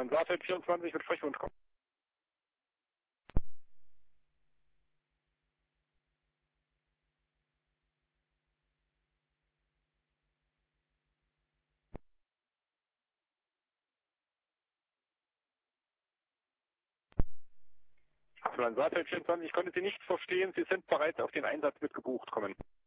Mein Saarfeld 24 mit Sprechwunsch kommen. Mein Saarfeld 24, ich konnte Sie nicht verstehen. Sie sind bereits auf den Einsatz mit gebucht kommen.